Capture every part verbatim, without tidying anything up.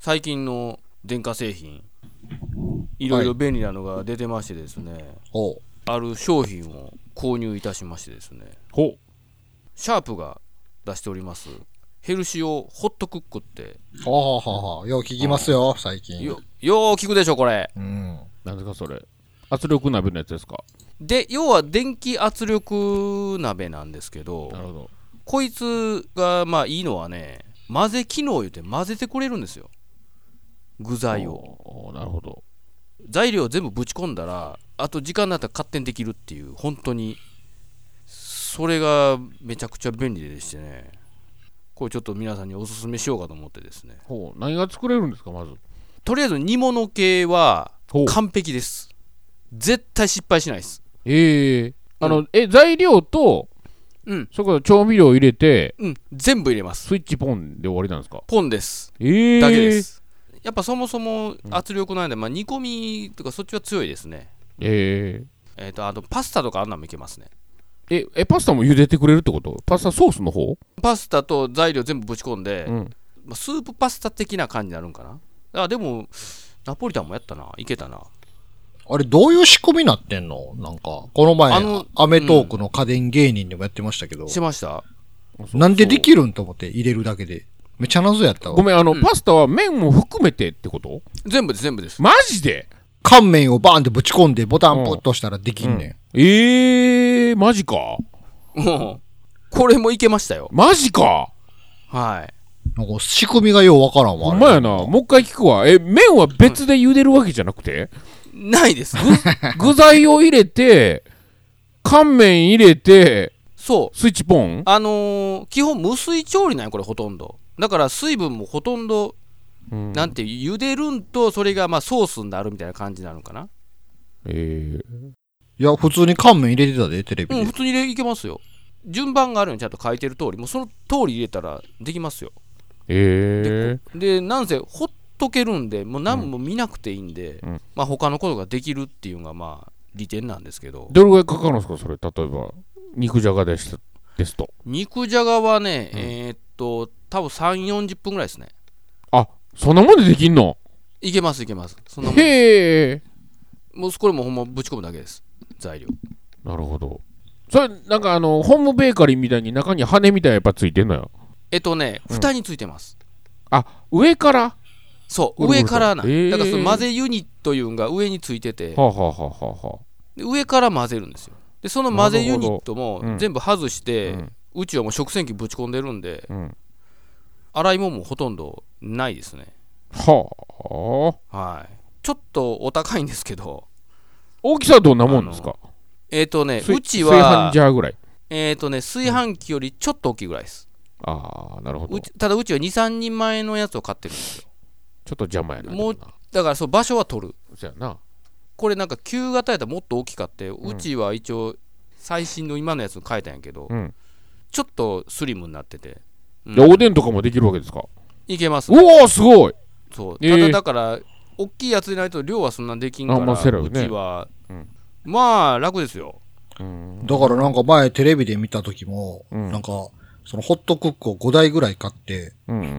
最近の電化製品いろいろ便利なのが出てましてですね、はい、ある商品を購入いたしましてですね、 ほうシャープが出しておりますヘルシオホットクックって、 はあはあはあ、よう聞きますよ最近。 よよう聞くでしょこれ。 うん。なんですかそれ。圧力鍋のやつですか。 で要は電気圧力鍋なんですけど、 なるほど。 こいつがまあいいのはね、混ぜ機能言って混ぜてくれるんですよ、具材を。 なるほど。 材料全部ぶち込んだらあと時間になったら勝手にできるっていう、本当にそれがめちゃくちゃ便利でしてね、これちょっと皆さんにおすすめしようかと思ってですね。 ほう、何が作れるんですか。まずとりあえず煮物系は完璧です。絶対失敗しないです。 ええー、あの、うん、え材料と、うん、そこで調味料を入れて、 うん、全部入れます。 スイッチポンで終わりなんですか。 ポンです、 えー、 だけです。やっぱそもそも圧力なんで、まあ、煮込みとかそっちは強いですね。 えー、 えーとあとパスタとかあんなんもいけますね。 ええパスタも茹でてくれるってこと。パスタソースの方。 パスタと材料全部ぶち込んで、うん、まあ、スープパスタ的な感じになるんかな。あでもナポリタンもやったな、いけたな。 あれどういう仕組みになってんの。なんかこの前あのアメトークの家電芸人でもやってましたけど、うん、 しました。 なんでできるんと思って入れるだけでめっちゃ謎やったわ。 ごめん、あの、うん、パスタは麺も含めてってこと。 全部です全部です。 マジで。 乾麺をバーンってぶち込んでボタンポッと押したらできんねん、うん、 えーマジか。 もうこれもいけましたよ。 マジか。 はい。 なんか仕組みがようわからんわ。 ほんまやな。もう一回聞くわ。え麺は別で茹でるわけじゃなくて、 うん、ないです。 具材を入れて乾麺入れて、 そうスイッチポン。 あのー、基本無水調理なんよこれほとんど。だから水分もほとんど、うん、なんて茹でるんとそれがまあソースになるみたいな感じになるのかな。 えー、いや普通に乾麺入れてたでテレビで。 うん、普通に入れいけますよ。順番があるようにちゃんと書いてる通り、もうその通り入れたらできますよ。 えー、 で, でなんせほっとけるんでもう何も見なくていいんで、うん、まあ他のことができるっていうのがまあ利点なんですけど。 どれぐらいかかるんですかそれ。例えば肉じゃがですですと。 肉じゃがはね、うん、えー、っと多分さんじゅう、よんじゅっぷんぐらいですね。 あ、そんなもんでできんの。 いけますいけます。そんなもん。 へえ。 もうこれもほんまぶち込むだけです、材料。 なるほど。それなんかあのホームベーカリーみたいに中に羽みたいなやっぱついてんのよ。 えっとね、うん、蓋についてます。 あ、上から。 そう上からな、えー、だからその混ぜユニットいうのが上についてて、 はあはあはあはあ、 で上から混ぜるんですよ。でその混ぜユニットも全部外して、うん、うちはもう食洗機ぶち込んでるんで、うん、洗い物もほとんどないですね。 はあ、はい。ちょっとお高いんですけど。 大きさはどんなもんですか。 えっ、ー、とねうちは炊飯ジャーぐらい。 えっ、ー、とね炊飯器よりちょっと大きいぐらいです、 うん、ああなるほど。 ただうちはに、さんにん前のやつを買ってるんですよ。 ちょっと邪魔やな。 もうだからそう場所は取る。 そうやな。 これなんか旧型やったらもっと大きかって、うん、うちは一応最新の今のやつに変えたんやけど、うん、ちょっとスリムになってて、 うん、おでんとかもできるわけですか。 いけます、 ね、うおーすごい。 そうただだから大きいやつでないと量はそんなできんから、 まあね、 うちは、うん、まあ楽ですよ。 うん、だからなんか前テレビで見た時も、うん、なんかそのホットクックをごだいぐらい買って、うんうん、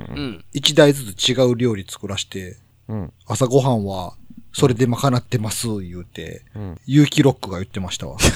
いちだいずつ違う料理作らして、うん、朝ごはんはそれで賄ってます言うて、うん、有機ロックが言ってましたわ。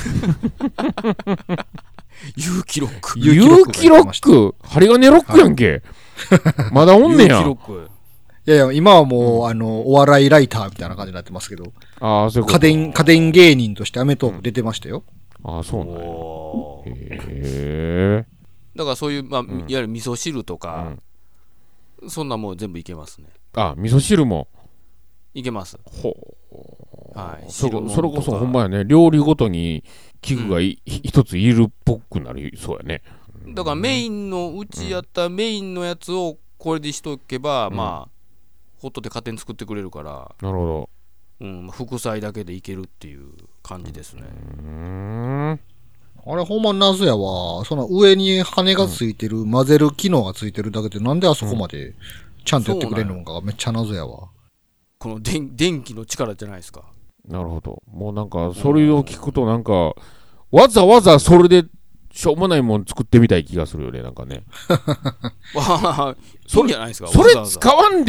有機ロック有機ロック針金ロックやんけ、はい、まだおんねや。 有機ロックいやいや今はもう、うん、あのお笑いライターみたいな感じになってますけど、 あそういうこと。 家電家電芸人としてアメトーク出てましたよ、 うん、あそうなんや。へえ。 だからそういう、まあうん、いわゆる味噌汁とか、うん、そんなもん全部いけますね。 あ味噌汁もいけます。 ほう、はい、 それそれこそほんまやね。料理ごとに器具が一、うん、ついるっぽくなるそうやね。 だからメインのうちやったメインのやつをこれでしとけば、うん、まあホットで勝手に作ってくれるから。 なるほど。 うん、副菜だけでいけるっていう感じですね。 うーん、あれほんま謎やわ。その上に羽がついてる、うん、混ぜる機能がついてるだけでなんであそこまでちゃんとやってくれるのかがめっちゃ謎やわ。 この電電気の力じゃないですか。 なるほど。もうなんかそれを聞くとなんかわざわざそれでしょうもないもん作ってみたい気がするよね。なんかね。 それじゃないですか。 それ使わんでも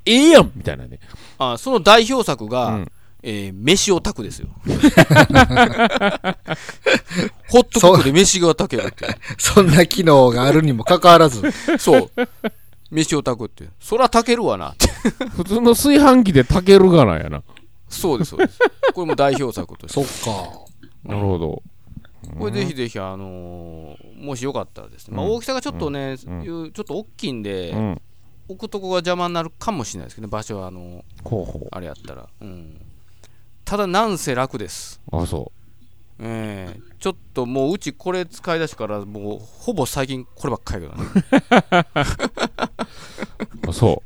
ええやんみたいなね。 あ、その代表作が、うん、えー、飯を炊くですよ。ホットクックで飯が炊けるって。 そんな機能があるにもかかわらず。 そう。飯を炊くって。そら炊けるわなって。 普通の炊飯器で炊けるがなやな。 そうです、そうです。これも代表作として。 そっか。 なるほど。 これぜひぜひ、あのー、もしよかったらですね。まあ、大きさがちょっとね、うん、ちょっと大きいんで、うん、置くとこが邪魔になるかもしれないですけどね、場所は、あのー、 ほうほうあれやったら。うん。ただなんせ楽です。 あ、そう。 えー、ちょっともううちこれ使い出しからもうほぼ最近こればっかりだね。 あ、そう。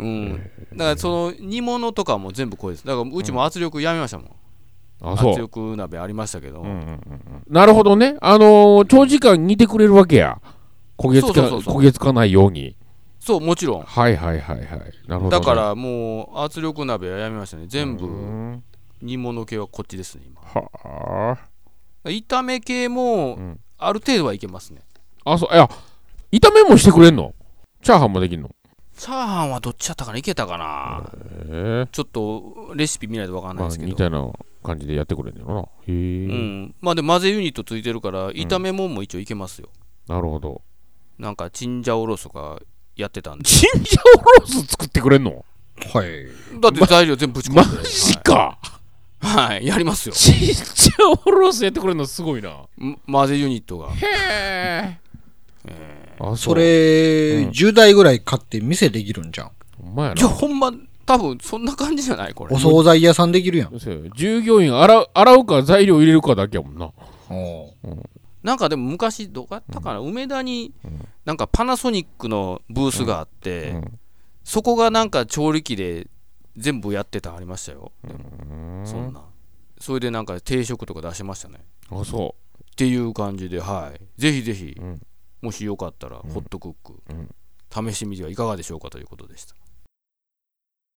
うん。だからその煮物とかも全部これです。だからうちも圧力やめましたもん。うん、 あ、そう。 圧力鍋ありましたけど。うんうんうんうん、 なるほどね。あのー、長時間煮てくれるわけや。焦げつか、そうそうそうそう焦げつかないように。 そう、もちろん。 はいはいはいはい。なるほど、ね。 だからもう圧力鍋はやめましたね。全部。煮物系はこっちですね今。 はあ。 炒め系もある程度はいけますね。 うん、あ、そう、いや、炒めもしてくれんの？チャーハンもできんの？ チャーハンはどっちやったかな、いけたかな。ちょっとレシピ見ないと分かんないですけど。 まあ、みたいな感じでやってくれんのかな。へえ。 うん。まあでも混ぜユニットついてるから炒め物も一応いけますよ。 うん、なるほど。 なんかチンジャオロースとかやってたんで。 チンジャオロース作ってくれんの？ はい。 だって材料全部ぶち込んで。 マジか。 はい、やりますよ。 チンジャオロースやってくれるのすごいな。 混ぜユニットが。 へえ。あ、それ、うん、じゅうだいぐらい買って店できるんじゃん。 ほんまやな。 じゃあほんま、多分そんな感じじゃないこれ。 お惣菜屋さんできるやん。 従業員洗う、洗うか材料入れるかだけやもんな。 うん、 なんかでも昔どこやったかな、うん、梅田になんかパナソニックのブースがあって、うんうん、そこがなんか調理器で全部やってたありましたよ。でもそんなそれでなんか定食とか出しましたね。 あ、そうっていう感じで、はい、ぜひぜひ、うん、もしよかったらホットクック、うん、試してみてはいかがでしょうかということでした。